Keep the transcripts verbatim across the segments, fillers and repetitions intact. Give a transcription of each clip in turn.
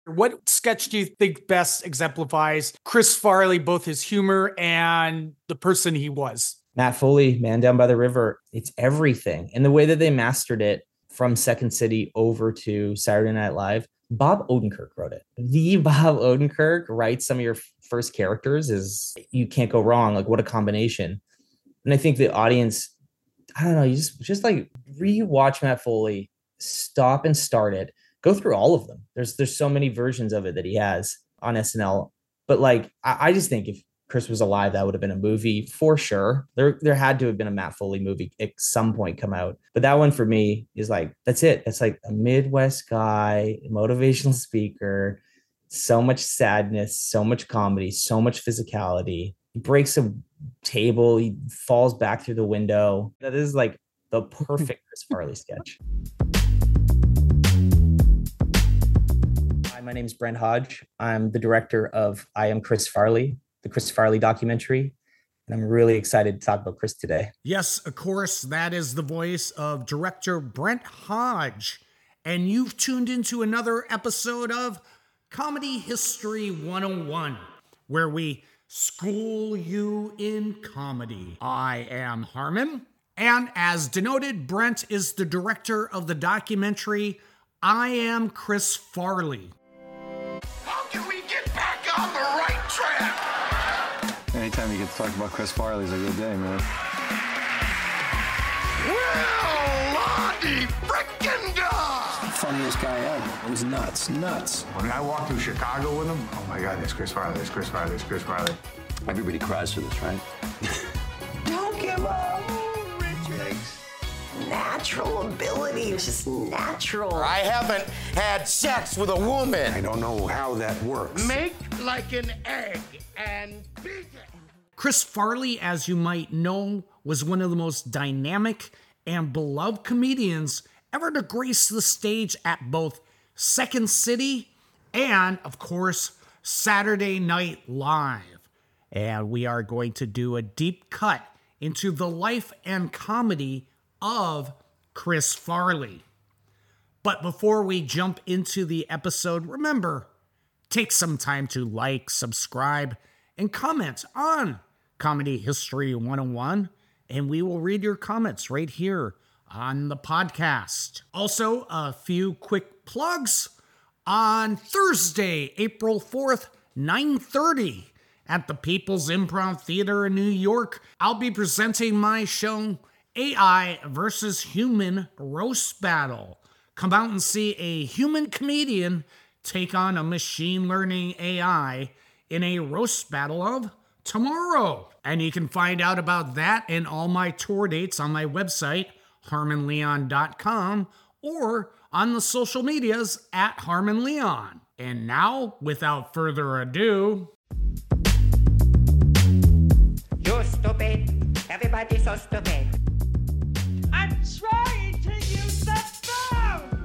What sketch do you think best exemplifies Chris Farley, both his humor and the person he was? Matt Foley, Man Down by the River. It's everything. And the way that they mastered it from Second City over to Saturday Night Live, Bob Odenkirk wrote it. The Bob Odenkirk writes some of your first characters is you can't go wrong. Like, what a combination. And I think the audience, I don't know, you just, just like rewatch Matt Foley, stop and start it, go through all of them. There's, there's so many versions of it that he has on S N L. But like, I, I just think if Chris was alive, that would have been a movie for sure. There, there had to have been a Matt Foley movie at some point come out. But that one for me is like, that's it. That's like a Midwest guy, motivational speaker, so much sadness, so much comedy, so much physicality. He breaks a table, he falls back through the window. That is like the perfect Chris Farley sketch. Hi, my name is Brent Hodge. I'm the director of I Am Chris Farley, the Chris Farley documentary. And I'm really excited to talk about Chris today. Yes, of course, that is the voice of director Brent Hodge. And you've tuned into another episode of Comedy History one oh one, where we school you in comedy. I am Harmon, and as denoted, Brent is the director of the documentary I Am Chris Farley. How can we get back on the right track? Anytime you get to talk about Chris Farley is a good day, man. Well, Lottie frickin' duh! Funniest guy ever. It was nuts, nuts. When I walked through Chicago with him, oh my God, there's Chris Farley, there's Chris Farley, there's Chris Farley. Everybody cries for this, right? Don't give up, Rich. Natural ability. It was just natural. I haven't had sex with a woman. I don't know how that works. Make like an egg and beat it. Chris Farley, as you might know, was one of the most dynamic and beloved comedians ever to grace the stage at both Second City and, of course, Saturday Night Live. And we are going to do a deep cut into the life and comedy of Chris Farley. But before we jump into the episode, remember, take some time to like, subscribe, and comment on Comedy History one oh one, and we will read your comments right here on the podcast. Also, a few quick plugs. On Thursday, April fourth, nine thirty, at the People's Improv Theater in New York, I'll be presenting my show, A I versus Human Roast Battle. Come out and see a human comedian take on a machine learning A I in a roast battle of tomorrow. And you can find out about that and all my tour dates on my website, harmon leon dot com, or on the social medias at Harmon Leon. And now, without further ado... You're stupid. Everybody's so stupid. I'm trying to use the phone!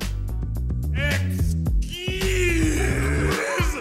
Excuse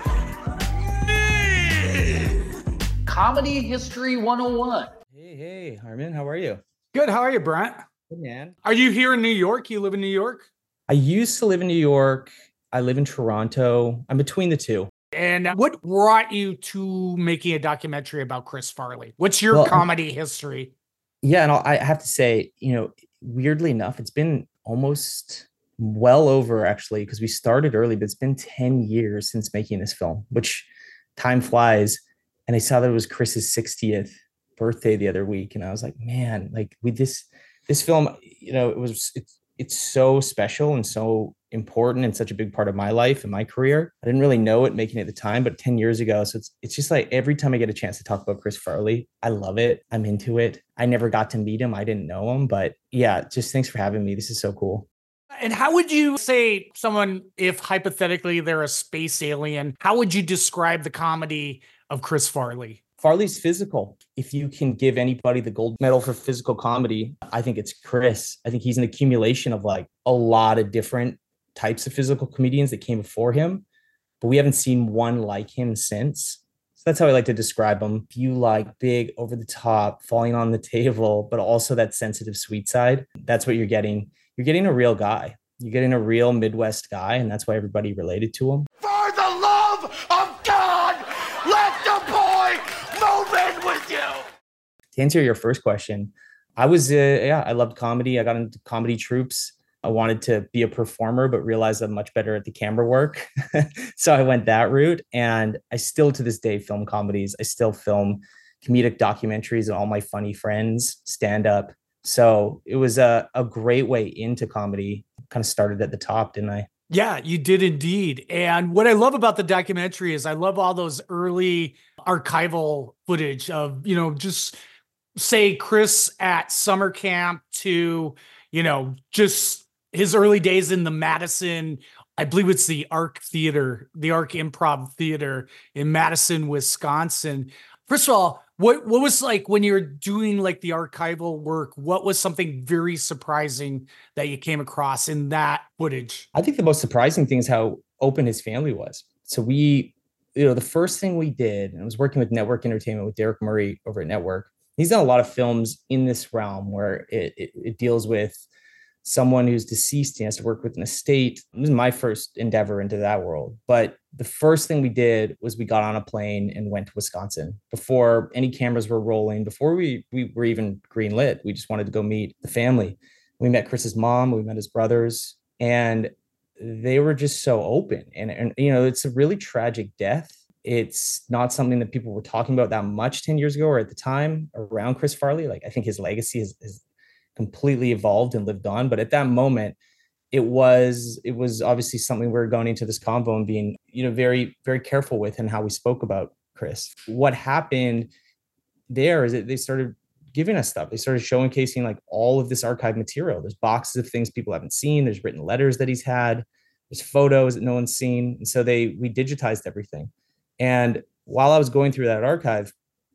me! Comedy History one oh one. Hey, hey, Harmon, how are you? Good, how are you, Brent? Good, man. Are you here in New York? You live in New York? I used to live in New York. I live in Toronto. I'm between the two. And what brought you to making a documentary about Chris Farley? What's your Well, comedy history? Yeah, and I'll, I have to say, you know, weirdly enough, it's been almost well over actually, because we started early, but it's been ten years since making this film, which time flies. And I saw that it was Chris's sixtieth birthday the other week. And I was like, man, like with this, this film, you know, it was, it's, it's so special and so important and such a big part of my life and my career. I didn't really know it making it at the time, but ten years ago. So it's, it's just like every time I get a chance to talk about Chris Farley, I love it. I'm into it. I never got to meet him. I didn't know him, but yeah, just thanks for having me. This is so cool. And how would you say someone, if hypothetically they're a space alien, how would you describe the comedy of Chris Farley? Farley's physical. If you can give anybody the gold medal for physical comedy, I think it's Chris. I think he's an accumulation of like a lot of different types of physical comedians that came before him, but we haven't seen one like him since. So that's how I like to describe him. If you like big, over the top, falling on the table, but also that sensitive, sweet side, that's what you're getting. You're getting a real guy. You're getting a real Midwest guy, and that's why everybody related to him. For the of God. Let the boy move in with you. To answer your first question, I was, uh, yeah, I loved comedy. I got into comedy troupes. I wanted to be a performer, but realized I'm much better at the camera work. So I went that route. And I still, to this day, film comedies. I still film comedic documentaries and all my funny friends, stand up. So it was a, a great way into comedy. Kind of started at the top, didn't I? Yeah, you did indeed. And what I love about the documentary is I love all those early archival footage of, you know, just say Chris at summer camp to, you know, just his early days in the Madison, I believe it's the Arc Theater, the Arc Improv Theater in Madison, Wisconsin. First of all, what, what was like when you're doing like the archival work, what was something very surprising that you came across in that footage? I think the most surprising thing is how open his family was. So we, you know, the first thing we did, and I was working with Network Entertainment with Derek Murray over at Network. He's done a lot of films in this realm where it, it, it deals with someone who's deceased. He has to work with an estate. It was my first endeavor into that world. But the first thing we did was we got on a plane and went to Wisconsin before any cameras were rolling, before we, we were even greenlit. We just wanted to go meet the family. We met Chris's mom, we met his brothers, and they were just so open. And, and you know, it's a really tragic death. It's not something that people were talking about that much ten years ago or at the time around Chris Farley. Like, I think his legacy is, is completely evolved and lived on. But at that moment, it was it was obviously something we were going into this convo and being, you know, very, very careful with and how we spoke about Chris. What happened there is that they started giving us stuff. They started showcasing like all of this archive material. There's boxes of things people haven't seen. There's written letters that he's had. There's photos that no one's seen. And so they we digitized everything. And while I was going through that archive,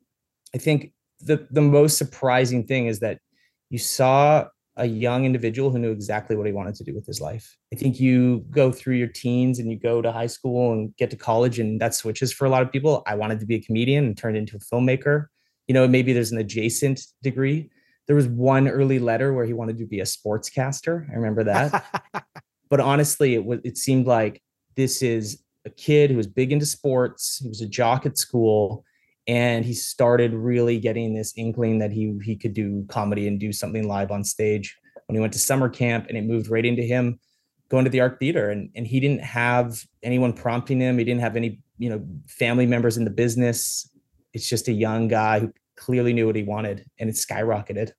I think the, the most surprising thing is that you saw a young individual who knew exactly what he wanted to do with his life. I think you go through your teens and you go to high school and get to college, and that switches for a lot of people. I wanted to be a comedian and turned into a filmmaker. You know, maybe there's an adjacent degree. There was one early letter where he wanted to be a sportscaster. I remember that. But honestly, it was, it seemed like this is a kid who was big into sports. He was a jock at school, and he started really getting this inkling that he he could do comedy and do something live on stage when he went to summer camp, and it moved right into him going to the Arc Theater. And, and he didn't have anyone prompting him. He didn't have any, you know, family members in the business. It's just a young guy who clearly knew what he wanted, and it skyrocketed.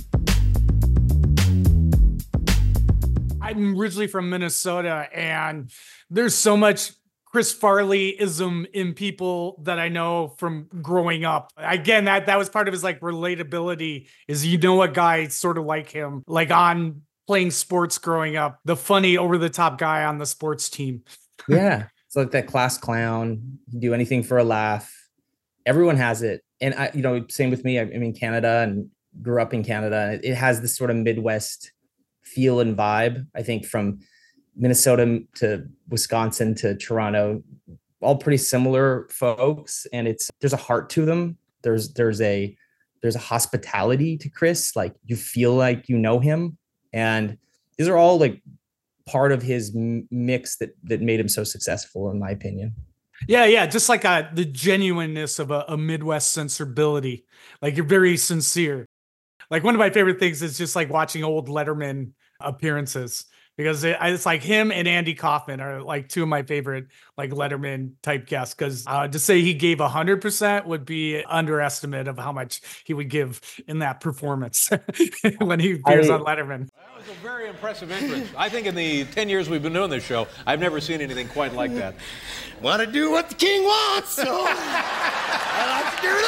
I'm originally from Minnesota, and there's so much Chris Farley-ism in people that I know from growing up. Again, that that was part of his like relatability, is, you know, a guy sort of like him, like on playing sports growing up, the funny over the top guy on the sports team. Yeah. It's like that class clown, do anything for a laugh. Everyone has it. And I, you know, same with me. I, I'm in Canada and grew up in Canada. It has this sort of Midwest feel and vibe, I think, from Minnesota to Wisconsin to Toronto, all pretty similar folks. And it's, there's a heart to them. There's, there's a, there's a hospitality to Chris. Like, you feel like you know him. And these are all like part of his m- mix that, that made him so successful, in my opinion. Yeah, yeah, just like a, the genuineness of a, a Midwest sensibility. Like, you're very sincere. Like, one of my favorite things is just like watching old Letterman appearances, because it, it's like him and Andy Kaufman are like two of my favorite like Letterman type guests. Because uh, to say he gave one hundred percent would be an underestimate of how much he would give in that performance when he appears I, on Letterman. That was a very impressive entrance. I think in the ten years we've been doing this show, I've never seen anything quite like that. Want to do what the king wants, so I like to do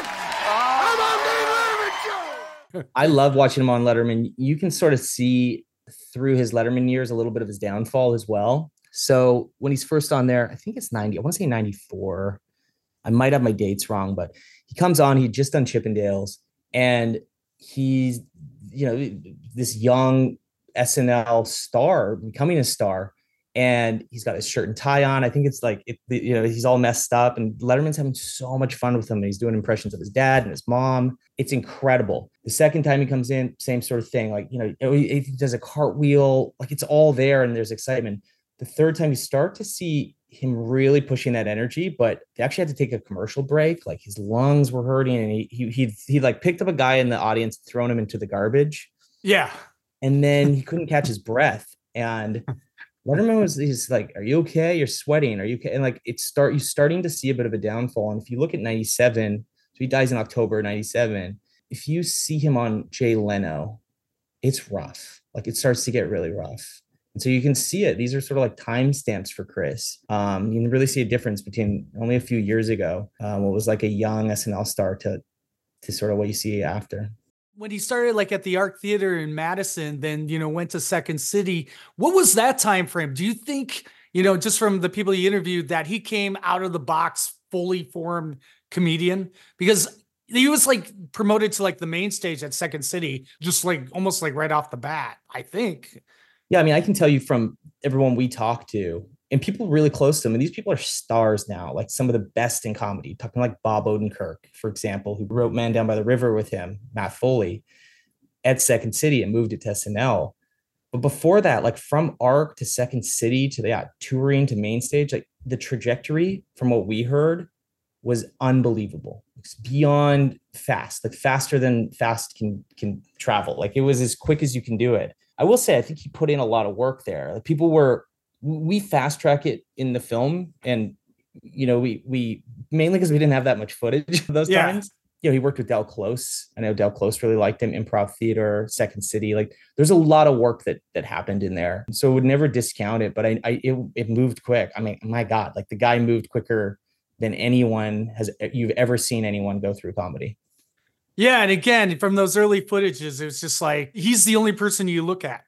that. I'm on Dave Letterman show. I love watching him on Letterman. You can sort of see through his Letterman years a little bit of his downfall as well. So when he's first on there, I think it's ninety, I want to say ninety-four. I might have my dates wrong, but he comes on, he'd just done Chippendales, and he's, you know, this young S N L star, becoming a star, and he's got his shirt and tie on. I think it's like, it, you know, he's all messed up, and Letterman's having so much fun with him. And he's doing impressions of his dad and his mom. It's incredible. The second time he comes in, same sort of thing. Like, you know, he does a cartwheel, like it's all there and there's excitement. The third time you start to see him really pushing that energy, but they actually had to take a commercial break. Like his lungs were hurting, and he he he, he like picked up a guy in the audience, thrown him into the garbage. Yeah. And then he couldn't catch his breath. And Letterman was he's like, "Are you okay? You're sweating. Are you okay?" And like it start you starting to see a bit of a downfall. And if you look at ninety-seven, so he dies in October ninety-seven. If you see him on Jay Leno, it's rough. Like it starts to get really rough. And so you can see it. These are sort of like timestamps for Chris. Um, you can really see a difference between only a few years ago, um, what was like a young S N L star to to sort of what you see after. When he started like at the Arc Theater in Madison, then, you know, went to Second City. What was that time frame? Do you think, you know, just from the people you interviewed, that he came out of the box fully formed comedian? Because he was like promoted to like the main stage at Second City, just like almost like right off the bat, I think. Yeah, I mean, I can tell you from everyone we talked to and people really close to him, and these people are stars now, like some of the best in comedy, talking like Bob Odenkirk, for example, who wrote Man Down by the River with him, Matt Foley, at Second City and moved it to S N L. But before that, like from Arc to Second City to yeah, touring to main stage, like the trajectory from what we heard was unbelievable. It's beyond fast, like faster than fast can can travel. Like it was as quick as you can do it. I will say, I think he put in a lot of work there. Like people were, we fast track it in the film, and you know, we we mainly because we didn't have that much footage those yeah. times. You know, he worked with Del Close. I know Del Close really liked him. Improv Theater, Second City. Like, there's a lot of work that that happened in there. So I would never discount it. But I, I it, it moved quick. I mean, my God, like the guy moved quicker than anyone has you've ever seen anyone go through comedy. Yeah, and again, from those early footages, it was just like he's the only person you look at,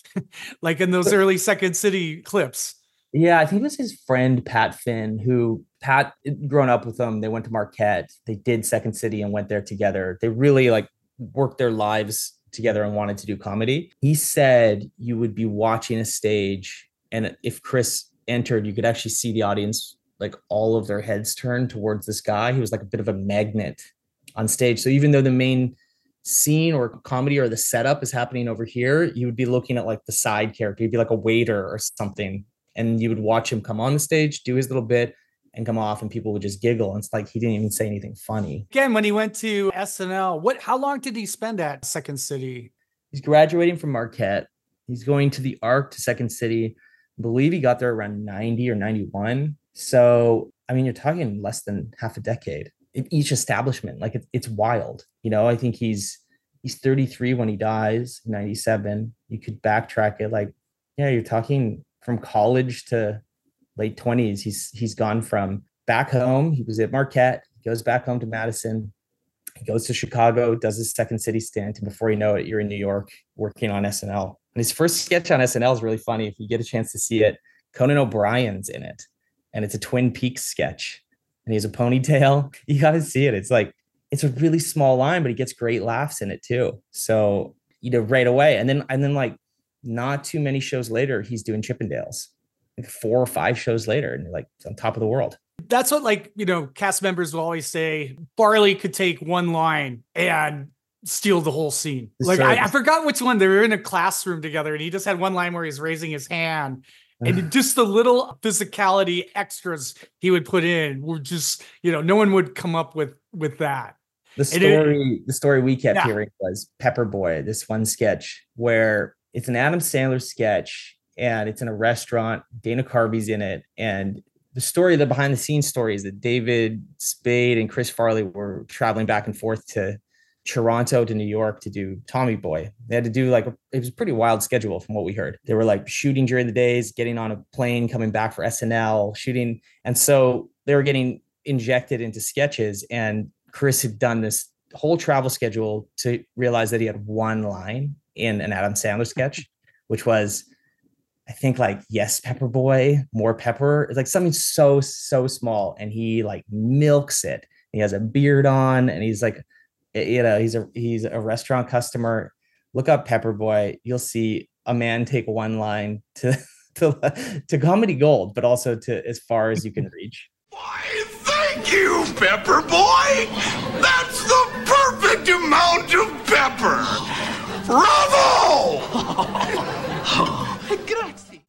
like in those early Second City clips. Yeah, I think it was his friend Pat Finn, who Pat grown up with them. They went to Marquette. They did Second City and went there together. They really like worked their lives together and wanted to do comedy. He said you would be watching a stage, and if Chris entered, you could actually see the audience, like all of their heads turned towards this guy. He was like a bit of a magnet on stage. So even though the main scene or comedy or the setup is happening over here, you would be looking at like the side character. He'd be like a waiter or something. And you would watch him come on the stage, do his little bit, and come off, and people would just giggle. And it's like he didn't even say anything funny. Again, when he went to S N L, what? How long did he spend at Second City? He's graduating from Marquette. He's going to the Arc to Second City. I believe he got there around ninety or ninety-one. So, I mean, you're talking less than half a decade in each establishment. Like it, it's wild. You know, I think he's he's thirty-three when he dies, ninety-seven. You could backtrack it. Like, yeah, you're talking from college to late twenties. He's he's gone from back home. He was at Marquette, he goes back home to Madison, he goes to Chicago, does his Second City stint, and before you know it, you're in New York working on S N L. And his first sketch on S N L is really funny. If you get a chance to see it, Conan O'Brien's in it, and it's a Twin Peaks sketch, and he has a ponytail. You got to see it. It's like, it's a really small line, but he gets great laughs in it too. So, you know, right away. And then, and then like, not too many shows later, he's doing Chippendales. Like four or five shows later, and you're like on top of the world. That's what, like, you know, cast members will always say. Farley could take one line and steal the whole scene. Like I, I forgot which one. They were in a classroom together, and he just had one line where he's raising his hand, and just the little physicality extras he would put in were just, you know, no one would come up with with that. The story, it, the story we kept yeah. hearing was Pepper Boy. This one sketch where it's an Adam Sandler sketch, and it's in a restaurant. Dana Carvey's in it. And the story, the behind the scenes story, is that David Spade and Chris Farley were traveling back and forth to Toronto to New York to do Tommy Boy. They had to do like, it was a pretty wild schedule from what we heard. They were like shooting during the days, getting on a plane, coming back for S N L, shooting. And so they were getting injected into sketches. And Chris had done this whole travel schedule to realize that he had one line in an Adam Sandler sketch, which was, I think, like, yes, Pepper Boy, more pepper. It's like something so, so small. And he like milks it. He has a beard on, and he's like, you know, he's a, he's a restaurant customer. Look up Pepper Boy. You'll see a man take one line to, to, to comedy gold, but also to as far as you can reach. Why, thank you, Pepper Boy. That's the perfect amount of pepper. Bravo!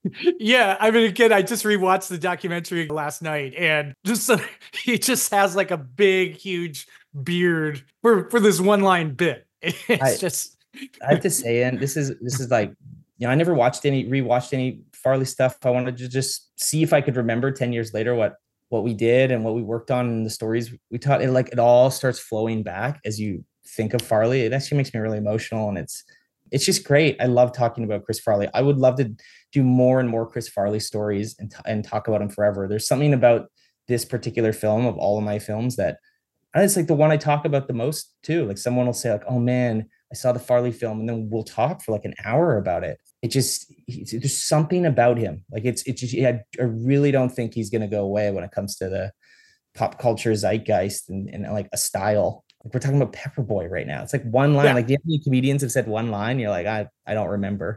Yeah, I mean, again, I just rewatched the documentary last night, and just uh, he just has like a big, huge beard for for this one line bit. It's I, just. I have to say, and this is this is like, you know, I never watched any rewatched any Farley stuff. I wanted to just see if I could remember ten years later what what we did and what we worked on and the stories we taught. It like it all starts flowing back as you think of Farley. It actually makes me really emotional, and it's it's just great. I love talking about Chris Farley. I would love to do more and more Chris Farley stories and, t- and talk about him forever. There's something about this particular film of all of my films that it's like the one I talk about the most too. Like someone will say like, oh man, I saw the Farley film, and then we'll talk for like an hour about it. It just, there's something about him. Like it's, it's just, I, I really don't think he's going to go away when it comes to the pop culture zeitgeist and, and like a style. Like we're talking about Pepperboy right now. It's like one line. Yeah. Like, do you have any comedians have said one line? You're like, I, I don't remember.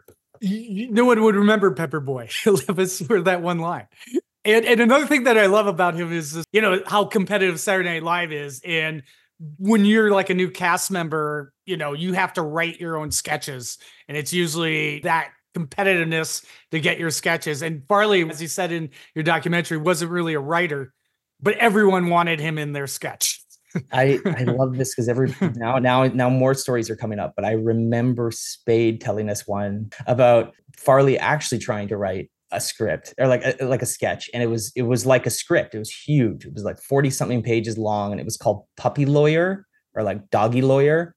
No one would remember Pepperboy for that one line. And, and another thing that I love about him is, you know, how competitive Saturday Night Live is. And when you're like a new cast member, you know, you have to write your own sketches. And it's usually that competitiveness to get your sketches. And Farley, as you said in your documentary, wasn't really a writer, but everyone wanted him in their sketch. I, I love this because every now now now more stories are coming up, but I remember Spade telling us one about Farley actually trying to write a script or like a, like a sketch, and it was it was like a script. It was huge. It was like forty something pages long, and it was called Puppy Lawyer or like Doggy Lawyer,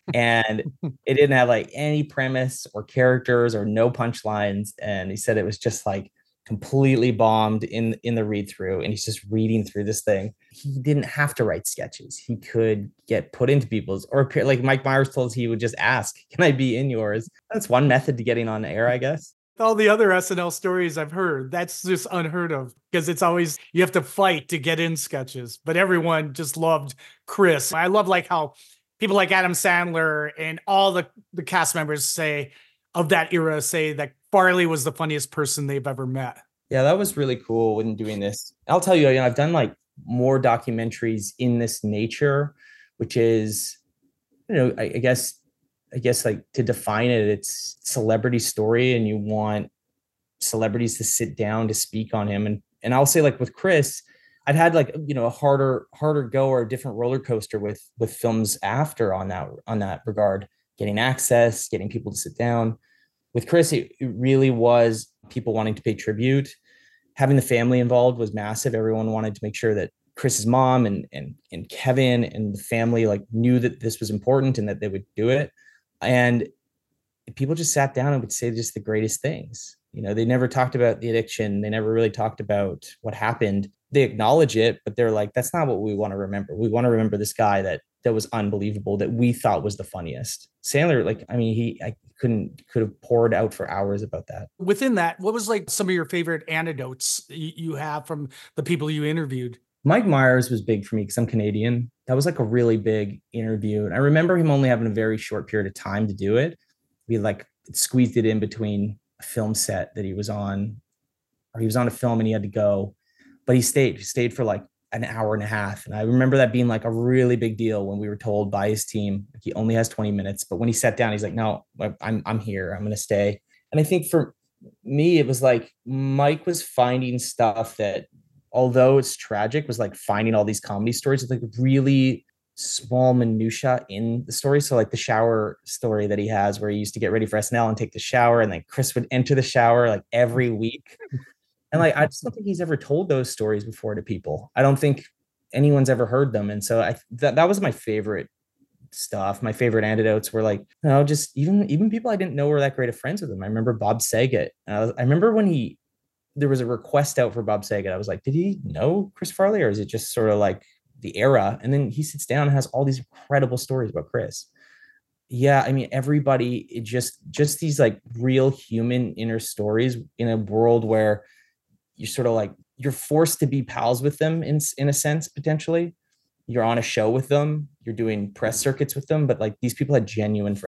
and it didn't have like any premise or characters or no punchlines. And he said it was just like completely bombed in in the read through, and he's just reading through this thing. He didn't have to write sketches. He could get put into people's, or like Mike Myers told us, he would just ask, can I be in yours? That's one method to getting on air, I guess. All the other S N L stories I've heard, that's just unheard of, because it's always, you have to fight to get in sketches, but everyone just loved Chris. I love like how people like Adam Sandler and all the, the cast members say of that era say that Farley was the funniest person they've ever met. Yeah, that was really cool when doing this. I'll tell you, you know, I've done like more documentaries in this nature, which is, you know, I, I guess, I guess like to define it, it's celebrity story, and you want celebrities to sit down to speak on him. And and I'll say like with Chris, I've had like, you know, a harder, harder go or a different roller coaster with with films after on that on that regard, getting access, getting people to sit down. With Chris, it, it really was people wanting to pay tribute. Having the family involved was massive. Everyone wanted to make sure that Chris's mom and and and Kevin and the family like knew that this was important and that they would do it. And people just sat down and would say just the greatest things. You know, they never talked about the addiction. They never really talked about what happened. They acknowledge it, but they're like, that's not what we want to remember. We want to remember this guy that that was unbelievable, that we thought was the funniest. Sandler, like, I mean, he I couldn't could have poured out for hours about that. Within that, what was like some of your favorite anecdotes you have from the people you interviewed? Mike Myers was big for me because I'm Canadian. That was like a really big interview. And I remember him only having a very short period of time to do it. We like squeezed it in between a film set that he was on, or he was on a film and he had to go, but he stayed, he stayed for like an hour and a half. And I remember that being like a really big deal when we were told by his team, like, he only has twenty minutes. But when he sat down, he's like, no, I'm, I'm here. I'm going to stay. And I think for me, it was like Mike was finding stuff that, although it's tragic, was like finding all these comedy stories with like really small minutia in the story. So like the shower story that he has where he used to get ready for S N L and take the shower, and then Chris would enter the shower like every week. And like, I just don't think he's ever told those stories before to people. I don't think anyone's ever heard them. And so I, that, that was my favorite stuff. My favorite anecdotes were like, you know, just even, even people I didn't know were that great of friends with him. I remember Bob Saget. I, was, I remember when he, there was a request out for Bob Saget. I was like, did he know Chris Farley, or is it just sort of like the era? And then he sits down and has all these incredible stories about Chris. Yeah. I mean, everybody, it just, just these like real human inner stories in a world where you're sort of like, you're forced to be pals with them in, in a sense, potentially. You're on a show with them, you're doing press circuits with them, but like these people had genuine friends.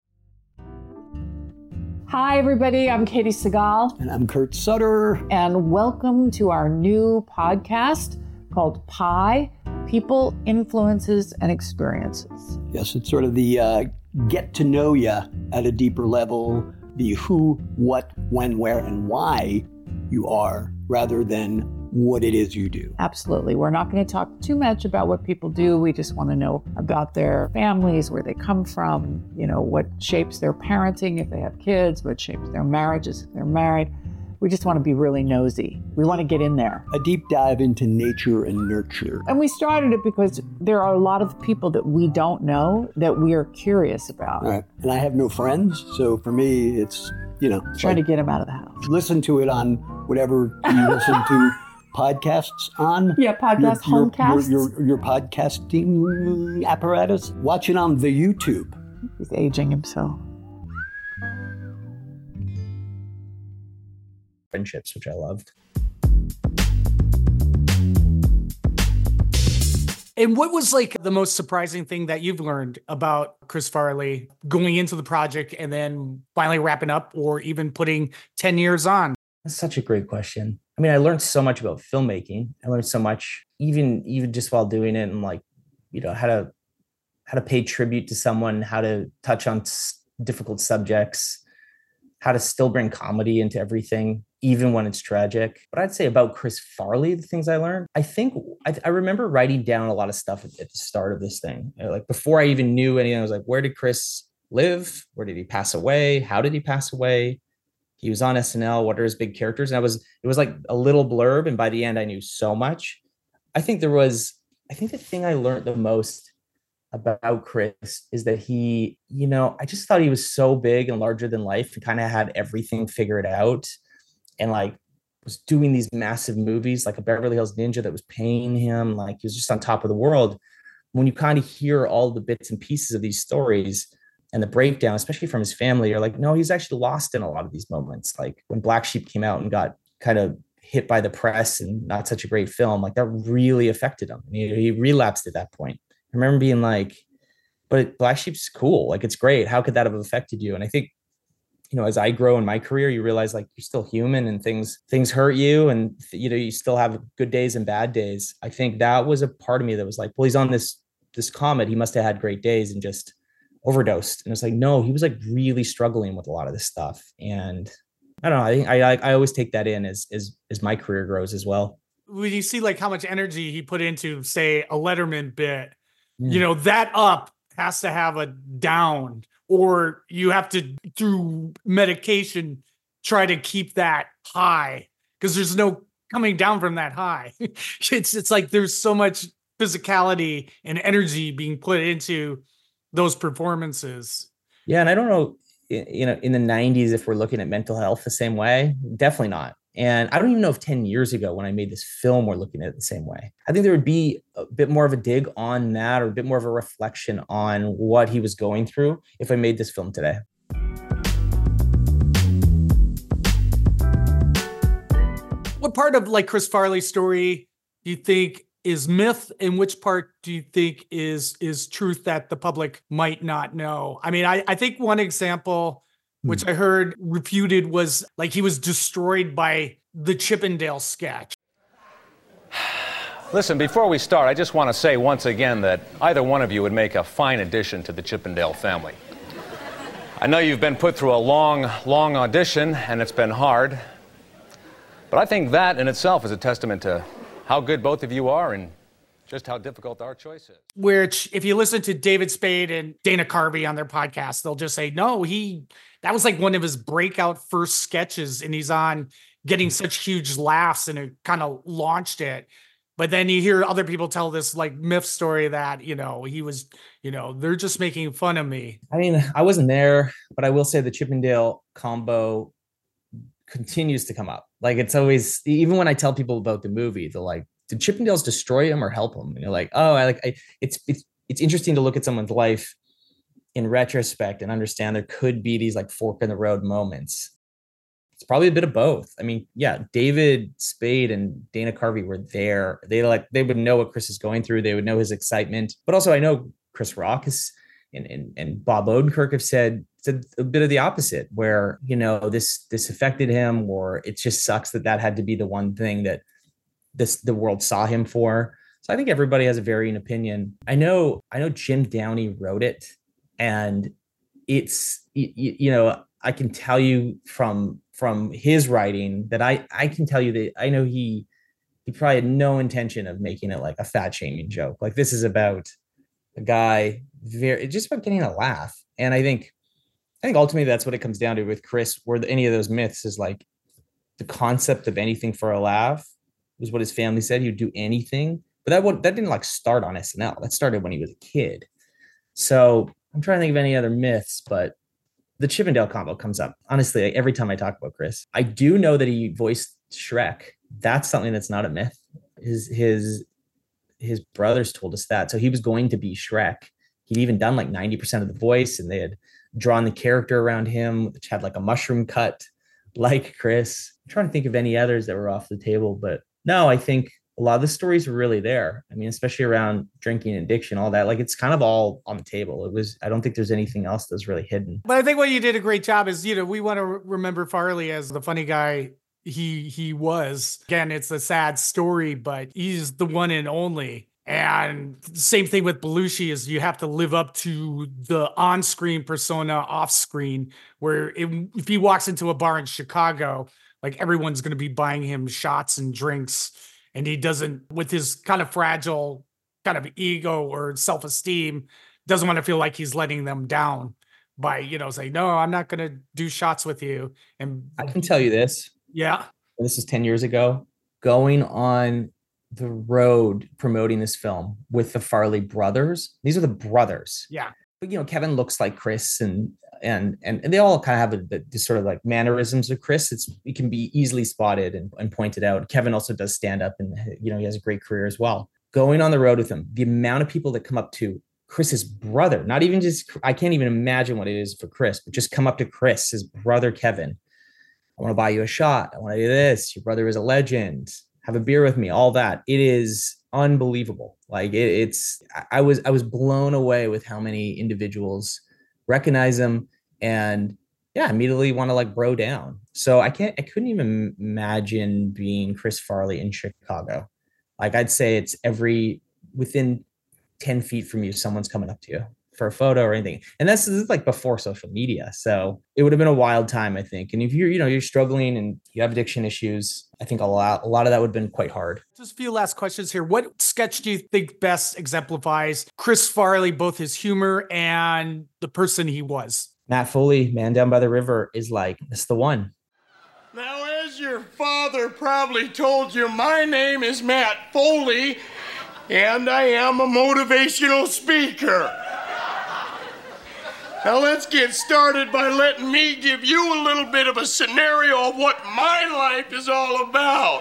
Hi, everybody. I'm Katie Segal. And I'm Kurt Sutter. And welcome to our new podcast called Pi, People, Influences, and Experiences. Yes, it's sort of the uh, get to know you at a deeper level, the who, what, when, where, and why you are rather than what it is you do. Absolutely. We're not going to talk too much about what people do. We just want to know about their families, where they come from, you know, what shapes their parenting if they have kids, what shapes their marriages if they're married. We just want to be really nosy. We want to get in there. A deep dive into nature and nurture. And we started it because there are a lot of people that we don't know that we are curious about. All right. And I have no friends, so for me, it's, you know. Trying like, to get them out of the house. Listen to it on whatever you listen to podcasts on. Yeah, podcast, your, your, homecasts. Your, your, your podcasting apparatus. Watch it on the YouTube. He's aging himself. Friendships, which I loved. And what was like the most surprising thing that you've learned about Chris Farley going into the project and then finally wrapping up or even putting ten years on? That's such a great question. I mean, I learned so much about filmmaking. I learned so much, even even just while doing it, and like, you know, how to how to pay tribute to someone, how to touch on s- difficult subjects, how to still bring comedy into everything, even when it's tragic. But I'd say about Chris Farley, the things I learned, I think I, I remember writing down a lot of stuff at, at the start of this thing. You know, like before I even knew anything, I was like, where did Chris live? Where did he pass away? How did he pass away? He was on S N L. What are his big characters? And I was, it was like a little blurb. And by the end, I knew so much. I think there was, I think the thing I learned the most about Chris is that he, you know, I just thought he was so big and larger than life and kind of had everything figured out. And like was doing these massive movies like a Beverly Hills Ninja that was paying him, like he was just on top of the world. When you kind of hear all the bits and pieces of these stories and the breakdown, especially from his family, you're like, no, he's actually lost in a lot of these moments. Like when Black Sheep came out and got kind of hit by the press and not such a great film, like that really affected him. He, he relapsed at that point. I remember being like, but Black Sheep's cool. Like, it's great. How could that have affected you? And I think, you know, as I grow in my career, you realize like you're still human and things, things hurt you. And, you know, you still have good days and bad days. I think that was a part of me that was like, well, he's on this, this comet. He must've had great days and just overdosed. And it's like, no, he was like really struggling with a lot of this stuff. And I don't know. I think I, I, I always take that in as, as, as my career grows as well. When you see like how much energy he put into, say, a Letterman bit, mm. you know, that up has to have a down, or you have to, through medication, try to keep that high because there's no coming down from that high. it's it's like there's so much physicality and energy being put into those performances. Yeah, and I don't know, you know, in the nineties, if we're looking at mental health the same way, definitely not. And I don't even know if ten years ago when I made this film, we're looking at it the same way. I think there would be a bit more of a dig on that, or a bit more of a reflection on what he was going through if I made this film today. What part of like Chris Farley's story do you think is myth, and which part do you think is is truth that the public might not know? I mean, I, I think one example, which I heard refuted, was like he was destroyed by the Chippendale sketch. Listen, before we start, I just want to say once again that either one of you would make a fine addition to the Chippendale family. I know you've been put through a long, long audition, and it's been hard. But I think that in itself is a testament to how good both of you are and just how difficult our choice is. Which, if you listen to David Spade and Dana Carvey on their podcast, they'll just say, no, he, that was like one of his breakout first sketches, and he's on getting such huge laughs, and it kind of launched it. But then you hear other people tell this like myth story that, you know, he was, you know, they're just making fun of me. I mean, I wasn't there, but I will say the Chippendale combo continues to come up. Like, it's always, even when I tell people about the movie, they're like, did Chippendales destroy him or help him? And you're like, oh, I like, I, it's, it's, it's interesting to look at someone's life in retrospect and understand there could be these like fork in the road moments. It's probably a bit of both. I mean, yeah, David Spade and Dana Carvey were there. They like, they would know what Chris is going through. They would know his excitement, but also I know Chris Rock is, and, and, and Bob Odenkirk have said, said a bit of the opposite, where, you know, this, this affected him, or it just sucks that that had to be the one thing that this, the world saw him for. So I think everybody has a varying opinion. I know, I know Jim Downey wrote it, and it's, you, you know, I can tell you from from his writing that I I can tell you that I know he he probably had no intention of making it like a fat shaming joke. Like this is about a guy very just about getting a laugh. And I think I think ultimately that's what it comes down to with Chris, where the, any of those myths is like the concept of anything for a laugh was what his family said. He would do anything. But that would that didn't like start on S N L. That started when he was a kid. So I'm trying to think of any other myths, but the Chip and Dale combo comes up. Honestly, like every time I talk about Chris, I do know that he voiced Shrek. That's something that's not a myth. His his his brothers told us that. So he was going to be Shrek. He'd even done like ninety percent of the voice, and they had drawn the character around him, which had like a mushroom cut like Chris. I'm trying to think of any others that were off the table, but no, I think a lot of the stories were really there. I mean, especially around drinking addiction, all that, like it's kind of all on the table. It was, I don't think there's anything else that's really hidden. But I think what you did a great job is, you know, we want to remember Farley as the funny guy he he was. Again, it's a sad story, but he's the one and only. And same thing with Belushi is you have to live up to the on-screen persona off-screen, where it, if he walks into a bar in Chicago, like everyone's going to be buying him shots and drinks. And he doesn't, with his kind of fragile kind of ego or self-esteem, doesn't want to feel like he's letting them down by, you know, saying, no, I'm not going to do shots with you. And I can tell you this. Yeah. This is ten years ago, going on the road promoting this film with the Farley brothers. These are the brothers. Yeah. But, you know, Kevin looks like Chris and and and, and they all kind of have a, this sort of like mannerisms of Chris. It's it can be easily spotted and, and pointed out. Kevin also does stand up and, you know, he has a great career as well. Going on the road with him, the amount of people that come up to Chris's brother, not even just, I can't even imagine what it is for Chris, but just come up to Chris, his brother, Kevin. I want to buy you a shot. I want to do this. Your brother is a legend. Have a beer with me. All that. It is unbelievable. Like it, it's, I was, I was blown away with how many individuals recognize him and yeah, immediately want to like bro down. So I can't, I couldn't even imagine being Chris Farley in Chicago. Like I'd say it's every, within ten feet from you, someone's coming up to you for a photo or anything. And that's, this is like before social media. So it would have been a wild time, I think. And if you're, you know, you're struggling and you have addiction issues, I think a lot, a lot of that would have been quite hard. Just a few last questions here. What sketch do you think best exemplifies Chris Farley, both his humor and the person he was? Matt Foley, Man Down by the River, is like, it's the one. Now, as your father probably told you, my name is Matt Foley, and I am a motivational speaker. Now let's get started by letting me give you a little bit of a scenario of what my life is all about.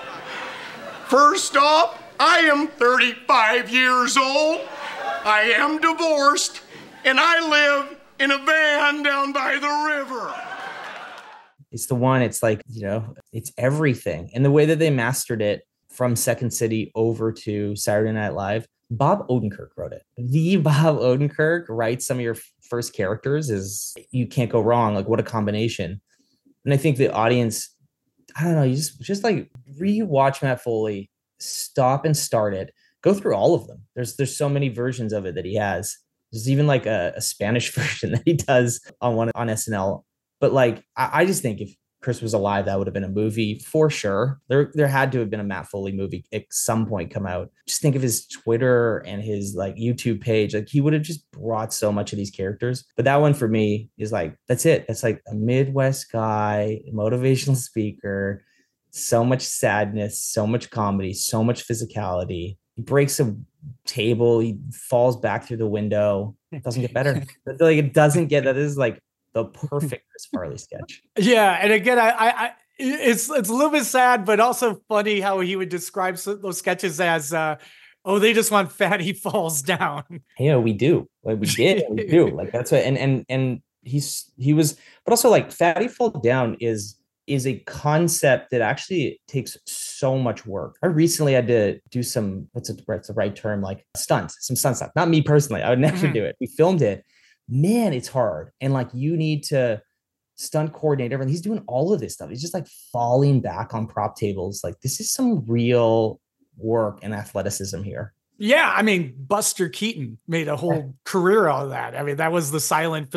First off, I am thirty-five years old, I am divorced, and I live in a van down by the river. It's the one, it's like, you know, it's everything. And the way that they mastered it from Second City over to Saturday Night Live, Bob Odenkirk wrote it. The Bob Odenkirk writes some of your first characters is, you can't go wrong. Like what a combination. And I think the audience, I don't know, you just, just like rewatch Matt Foley, stop and start it, go through all of them. There's, there's so many versions of it that he has. There's even like a, a Spanish version that he does on one on S N L. But like, I, I just think if Chris was alive, that would have been a movie for sure. There, there had to have been a Matt Foley movie at some point come out. Just think of his Twitter and his like YouTube page. Like he would have just brought so much of these characters. But that one for me is like, that's it. That's like a Midwest guy, motivational speaker, so much sadness, so much comedy, so much physicality. He breaks a table. He falls back through the window. It doesn't get better. Like it doesn't get, that is like the perfect Chris Farley sketch. Yeah, and again, I, I, I, it's it's a little bit sad, but also funny how he would describe those sketches as, uh, "Oh, they just want Fatty falls down." Yeah, we do. Like we did, we do. Like that's what, and and and he's he was, but also like Fatty fall down is is a concept that actually takes so much work. I recently had to do some, what's it, what's the right term, like stunts, some stunt stuff. Not me personally. I would never mm-hmm. do it. We filmed it. Man, it's hard. And like, you need to stunt coordinate everything. He's doing all of this stuff. He's just like falling back on prop tables. Like this is some real work and athleticism here. Yeah. I mean, Buster Keaton made a whole career out of that. I mean, that was the silent film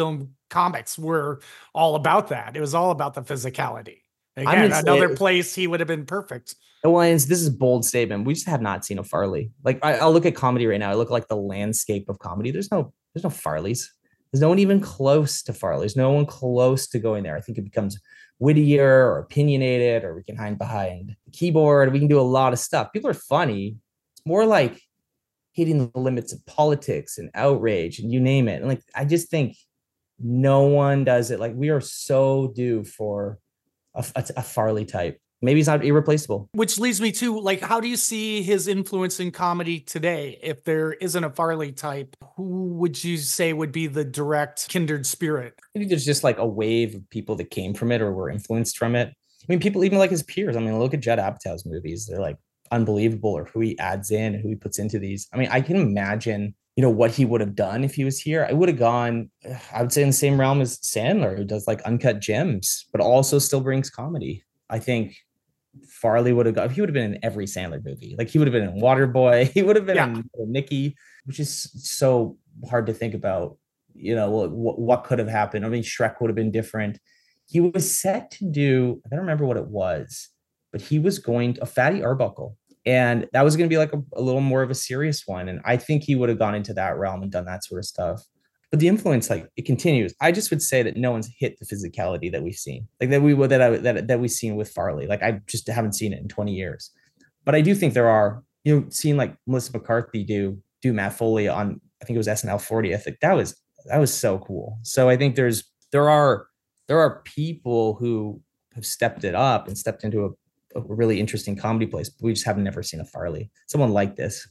comics were all about that. It was all about the physicality. I'm Again, gonna another say- place he would have been perfect. Well, and this is a bold statement. We just have not seen a Farley. Like I, I'll look at comedy right now. I look like the landscape of comedy. There's no, there's no Farleys. There's no one even close to Farley. There's no one close to going there. I think it becomes wittier or opinionated, or we can hide behind the keyboard. We can do a lot of stuff. People are funny. It's more like hitting the limits of politics and outrage and you name it. And like, I just think no one does it. Like we are so due for a, a, a Farley type. Maybe he's not irreplaceable. Which leads me to, like, how do you see his influence in comedy today? If there isn't a Farley type, who would you say would be the direct kindred spirit? I think there's just like a wave of people that came from it or were influenced from it. I mean, people even like his peers. I mean, look at Judd Apatow's movies. They're like unbelievable, or who he adds in and who he puts into these. I mean, I can imagine, you know, what he would have done if he was here. I would have gone, I would say, in the same realm as Sandler, who does like Uncut Gems, but also still brings comedy. I think Farley would have got, he would have been in every Sandler movie. Like he would have been in Waterboy. He would have been yeah. in Nicky, which is so hard to think about, you know, what, what could have happened. I mean, Shrek would have been different. He was set to do, I don't remember what it was, but he was going to, a Fatty Arbuckle. And that was going to be like a, a little more of a serious one. And I think he would have gone into that realm and done that sort of stuff. But the influence, like, it continues. I just would say that no one's hit the physicality that we've seen, like that we would that I, that that we've seen with Farley. Like I just haven't seen it in twenty years. But I do think there are, you know, seeing like Melissa McCarthy do do Matt Foley on, I think it was S N L forty. I think that was that was so cool. So I think there's there are there are people who have stepped it up and stepped into a, a really interesting comedy place. But we just haven't never seen a Farley, someone like this.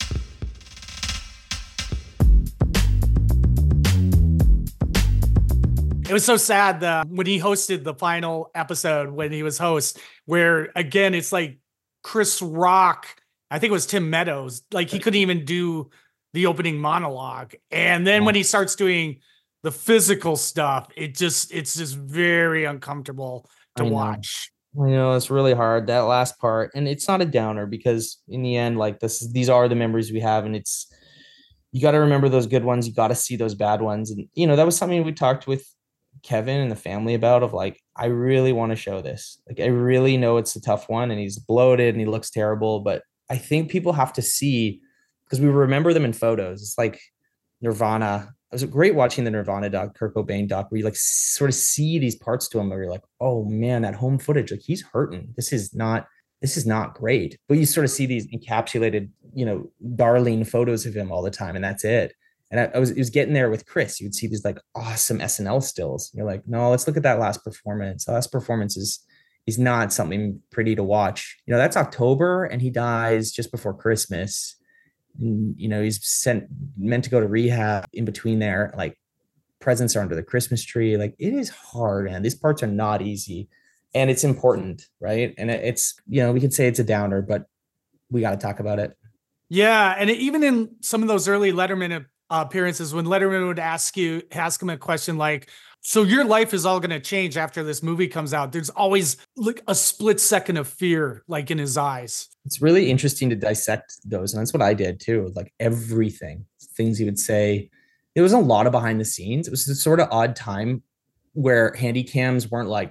It was so sad that when he hosted the final episode, when he was host, where again, it's like Chris Rock, I think it was Tim Meadows, like he couldn't even do the opening monologue. And then yeah. when he starts doing the physical stuff, it just, it's just very uncomfortable to I watch. I know it's really hard, that last part. And it's not a downer because in the end, like this, these are the memories we have. And it's, you got to remember those good ones. You got to see those bad ones. And, you know, that was something we talked with Kevin and the family about, of like, I really want to show this. Like, I really know it's a tough one and he's bloated and he looks terrible, but I think people have to see, because we remember them in photos. It's like Nirvana. It was great watching the Nirvana doc, Kurt Cobain doc, where you like sort of see these parts to him where you're like, oh man, that home footage, like he's hurting. This is not, this is not great. But you sort of see these encapsulated, you know, darling photos of him all the time. And that's it. And I, I was, it was getting there with Chris. You'd see these like awesome S N L stills. You're like, no, let's look at that last performance. The last performance is, is not something pretty to watch. You know, that's October and he dies just before Christmas. And, you know, he's sent, meant to go to rehab in between there. Like presents are under the Christmas tree. Like it is hard, man. These parts are not easy and it's important. Right. And it, it's, you know, we could say it's a downer, but we got to talk about it. Yeah. And even in some of those early Letterman appearances, when Letterman would ask you, ask him a question like, so your life is all going to change after this movie comes out, there's always like a split second of fear, like in his eyes. It's really interesting to dissect those. And that's what I did too. Like everything, things he would say. There was a lot of behind the scenes. It was a sort of odd time where handy cams weren't like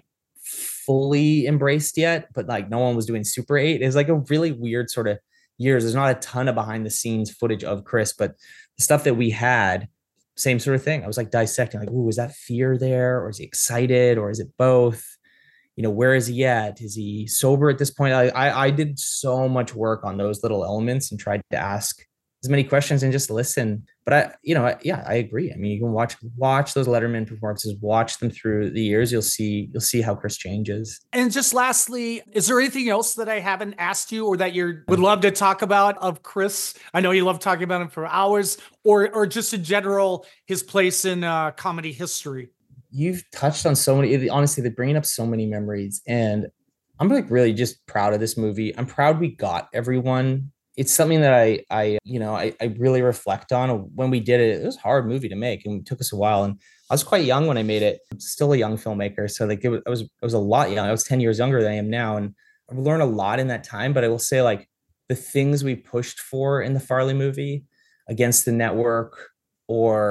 fully embraced yet, but like no one was doing Super eight. It was like a really weird sort of years. There's not a ton of behind the scenes footage of Chris, but the stuff that we had, same sort of thing. I was like dissecting, like, ooh, is that fear there? Or is he excited? Or is it both? You know, where is he at? Is he sober at this point? I, I, I did so much work on those little elements and tried to ask as many questions and just listen. But I, you know, I, yeah, I agree. I mean, you can watch, watch those Letterman performances, watch them through the years. You'll see, you'll see how Chris changes. And just lastly, is there anything else that I haven't asked you or that you would love to talk about of Chris? I know you love talking about him for hours, or, or just in general, his place in uh, comedy history. You've touched on so many, honestly, they're bringing up so many memories, and I'm like really just proud of this movie. I'm proud we got everyone. It's something that I, I, you know, I, I really reflect on. When we did it, it was a hard movie to make and it took us a while. And I was quite young when I made it. I'm still a young filmmaker. So like it was, I was, I was a lot young. I was ten years younger than I am now. And I've learned a lot in that time, but I will say like the things we pushed for in the Farley movie, Against the Network or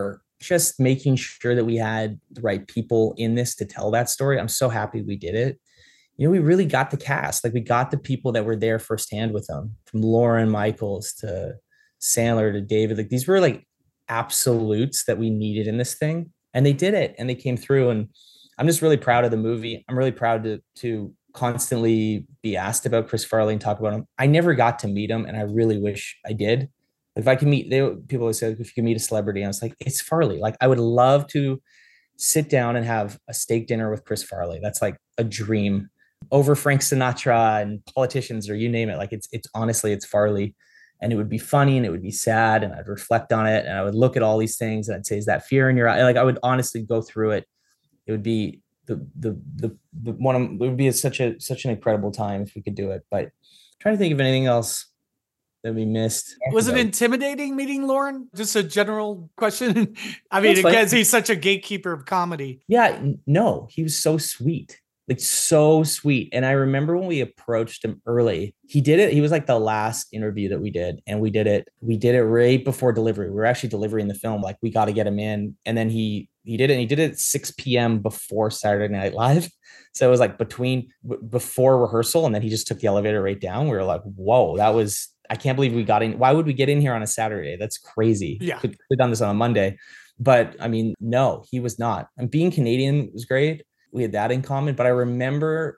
just making sure that we had the right people in this to tell that story. I'm so happy we did it. You know, we really got the cast. Like we got the people that were there firsthand with them, from Lauren Michaels to Sandler to David. Like these were like absolutes that we needed in this thing. And they did it and they came through. And I'm just really proud of the movie. I'm really proud to, to constantly be asked about Chris Farley and talk about him. I never got to meet him and I really wish I did. If I could meet, they, people always say, if you could meet a celebrity, I was like, it's Farley. Like I would love to sit down and have a steak dinner with Chris Farley. That's like a dream over Frank Sinatra and politicians or you name it. Like it's, it's honestly, it's Farley. And it would be funny and it would be sad and I'd reflect on it and I would look at all these things and I'd say, is that fear in your eye? Like I would honestly go through it. It would be the, the, the, the one of, it would be such a, such an incredible time if we could do it. But I'm trying to think of anything else that we missed. Was it intimidating meeting Lorne? Just a general question. I mean, because he's such a gatekeeper of comedy. Yeah, no, he was so sweet. Like so sweet. And I remember when we approached him early, he did it. He was like the last interview that we did. And we did it. We did it right before delivery. We were actually delivering the film. Like we got to get him in. And then he, he did it. And he did it at six p.m. before Saturday Night Live. So it was like between, before rehearsal. And then he just took the elevator right down. We were like, whoa, that was, I can't believe we got in. Why would we get in here on a Saturday? That's crazy. Yeah. Could have done this on a Monday. But I mean, no, he was not. And being Canadian was great. We had that in common, but I remember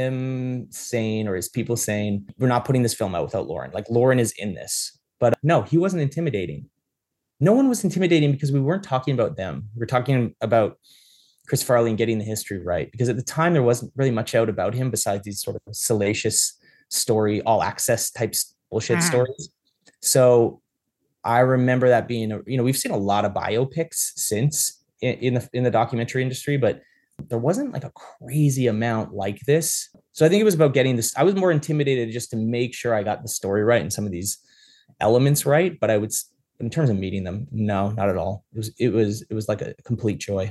him saying, or his people saying, we're not putting this film out without Lauren. Like Lauren is in this, but no, he wasn't intimidating. No one was intimidating because we weren't talking about them. We were talking about Chris Farley and getting the history right. Because at the time there wasn't really much out about him besides these sort of salacious story, all access type bullshit mm. stories. So I remember that being, a, you know, we've seen a lot of biopics since in, in the, in the documentary industry, but there wasn't like a crazy amount like this. So I think it was about getting this. I was more intimidated just to make sure I got the story right and some of these elements right. But I would, in terms of meeting them, no, not at all. It was, it was, it was like a complete joy.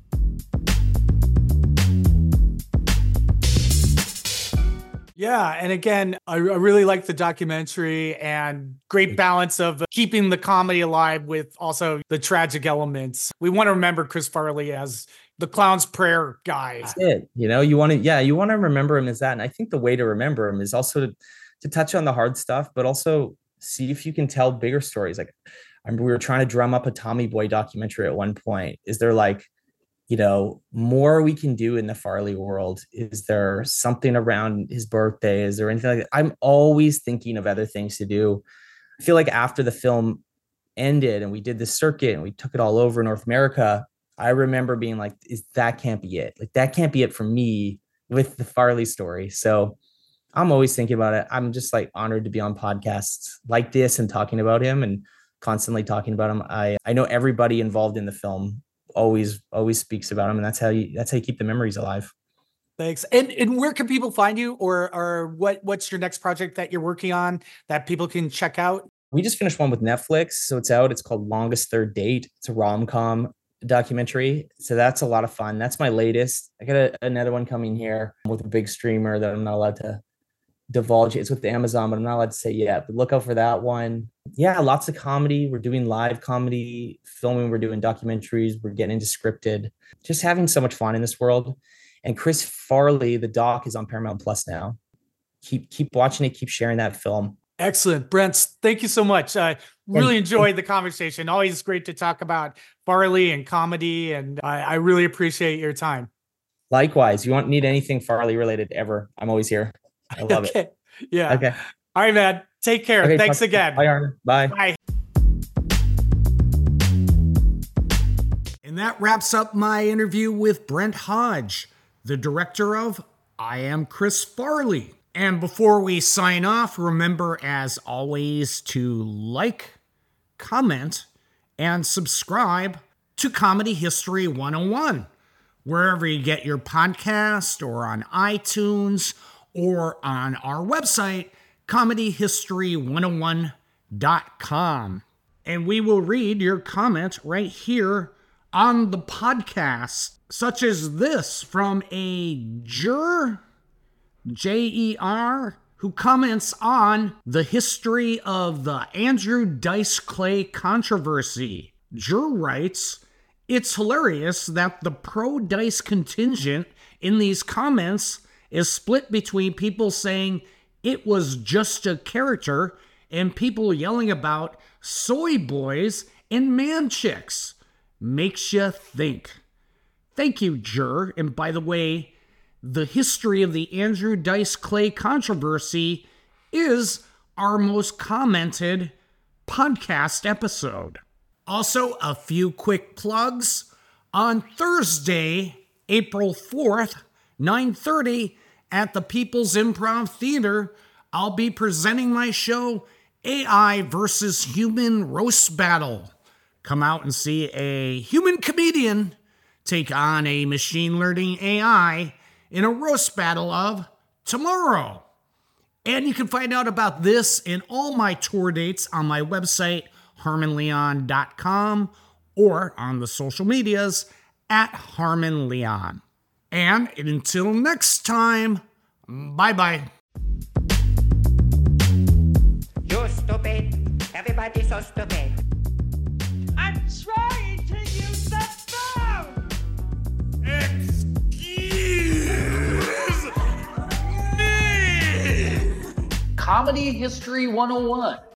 Yeah. And again, I, I really like the documentary and great balance of keeping the comedy alive with also the tragic elements. We want to remember Chris Farley as the clown's prayer guy. That's it. You know, you want to, yeah, you want to remember him as that. And I think the way to remember him is also to, to touch on the hard stuff, but also see if you can tell bigger stories. Like I remember we were trying to drum up a Tommy Boy documentary at one point. Is there like, you know, more we can do in the Farley world? Is there something around his birthday? Is there anything like that? I'm always thinking of other things to do. I feel like after the film ended and we did this circuit and we took it all over North America, I remember being like, is that can't be it. Like that can't be it for me with the Farley story. So I'm always thinking about it. I'm just like honored to be on podcasts like this and talking about him and constantly talking about him. I, I know everybody involved in the film always, always speaks about him. And that's how you, that's how you keep the memories alive. Thanks. And and where can people find you, or, or what, what's your next project that you're working on that people can check out? We just finished one with Netflix. So it's out. It's called Longest Third Date. It's a rom-com documentary. So that's a lot of fun. That's my latest. I got a, another one coming here with a big streamer that I'm not allowed to divulge. It's with Amazon, but I'm not allowed to say yet. But look out for that one. Yeah, lots of comedy. We're doing live comedy filming. We're doing documentaries. We're getting into scripted. Just having so much fun in this world. And Chris Farley, the doc, is on Paramount Plus now. Keep keep watching it. Keep sharing that film. Excellent. Brent, thank you so much. I really enjoyed the conversation. Always great to talk about Farley and comedy, and I, I really appreciate your time. Likewise. You won't need anything Farley related ever. I'm always here. I love okay. it. Yeah. Okay. All right, man. Take care. Okay, Thanks talk- again. Bye, Armin. Bye. Bye. And that wraps up my interview with Brent Hodge, the director of I Am Chris Farley. And before we sign off, remember, as always, to like, comment, and subscribe to Comedy History one oh one, wherever you get your podcast, or on iTunes, or on our website, comedy history one oh one dot com. And we will read your comment right here on the podcast, such as this from a juror, J E R, who comments on the history of the Andrew Dice Clay controversy. Jur writes, It's hilarious that the pro-Dice contingent in these comments is split between people saying it was just a character and people yelling about soy boys and man chicks. Makes you think. Thank you, Jur. And by the way, the history of the Andrew Dice Clay controversy is our most commented podcast episode. Also, a few quick plugs. On Thursday, April fourth, nine thirty, at the People's Improv Theater, I'll be presenting my show, A I versus Human Roast Battle. Come out and see a human comedian take on a machine learning A I in a roast battle of tomorrow. And you can find out about this and all my tour dates on my website, harmon leon dot com, or on the social medias at harmon leon. And until next time, bye-bye. You're stupid. Everybody's so stupid. I'm trying to use the phone! Excuse me! Comedy History one oh one.